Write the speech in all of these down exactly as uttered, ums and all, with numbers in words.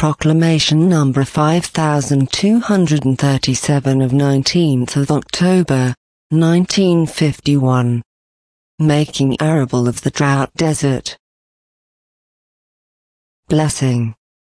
Proclamation number five thousand two hundred thirty-seven of nineteenth of October, nineteen fifty-one. Making arable of the drought desert. Blessing.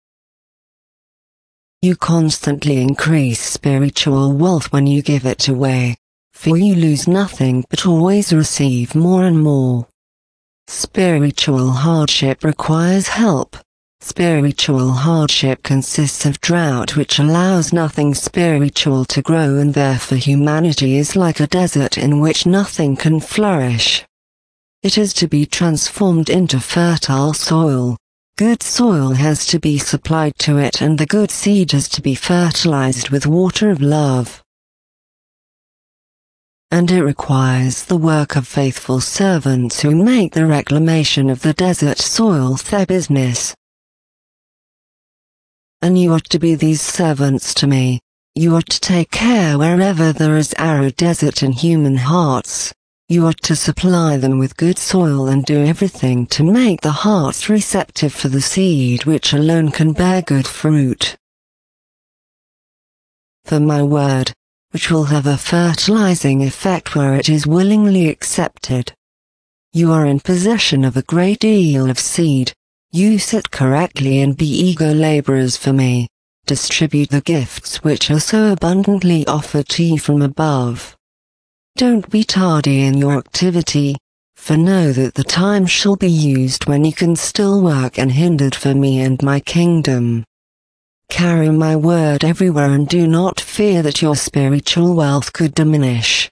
You constantly increase spiritual wealth when you give it away, for you lose nothing but always receive more and more. Spiritual hardship requires help. Spiritual hardship consists of drought which allows nothing spiritual to grow, and therefore humanity is like a desert in which nothing can flourish. It is to be transformed into fertile soil. Good soil has to be supplied to it, and the good seed is to be fertilized with water of love. And it requires the work of faithful servants who make the reclamation of the desert soil their business. And you are to be these servants to me. You are to take care wherever there is arid desert in human hearts. You are to supply them with good soil and do everything to make the hearts receptive for the seed which alone can bear good fruit. For my word, which will have a fertilizing effect where it is willingly accepted. You are in possession of a great deal of seed. Use it correctly and be eager laborers for me. Distribute the gifts which are so abundantly offered to you from above. Don't be tardy in your activity, for know that the time shall be used when you can still work unhindered for me and my kingdom. Carry my word everywhere and do not fear that your spiritual wealth could diminish.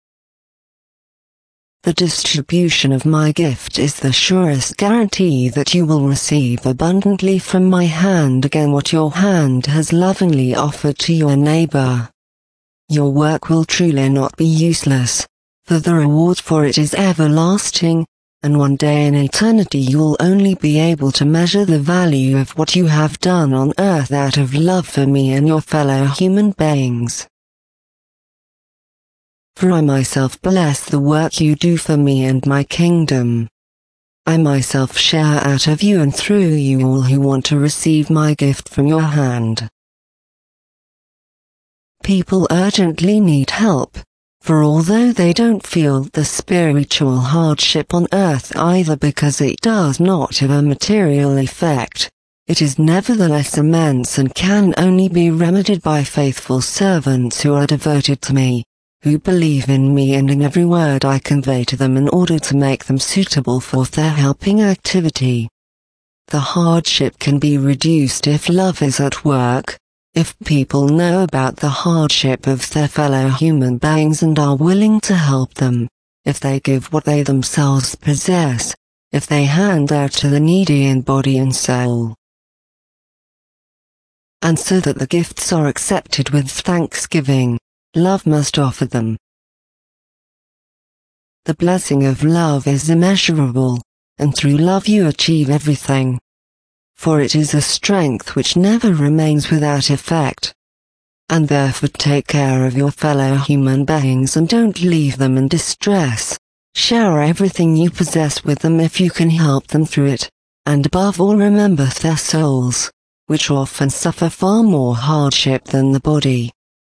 The distribution of my gift is the surest guarantee that you will receive abundantly from my hand again what your hand has lovingly offered to your neighbor. Your work will truly not be useless, for the reward for it is everlasting, and one day in eternity you will only be able to measure the value of what you have done on earth out of love for me and your fellow human beings. For I myself bless the work you do for me and my kingdom. I myself share out of you and through you all who want to receive my gift from your hand. People urgently need help, for although they don't feel the spiritual hardship on earth either because it does not have a material effect, it is nevertheless immense and can only be remedied by faithful servants who are devoted to me, who believe in me and in every word I convey to them in order to make them suitable for their helping activity. The hardship can be reduced if love is at work, if people know about the hardship of their fellow human beings and are willing to help them, if they give what they themselves possess, if they hand out to the needy in body and soul. And so that the gifts are accepted with thanksgiving, love must offer them. The blessing of love is immeasurable, and through love you achieve everything. For it is a strength which never remains without effect. And therefore take care of your fellow human beings and don't leave them in distress. Share everything you possess with them if you can help them through it, and above all remember their souls, which often suffer far more hardship than the body.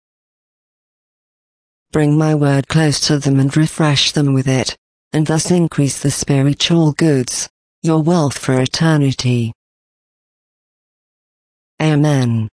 Bring my word close to them and refresh them with it, and thus increase the spiritual goods, your wealth for eternity. Amen.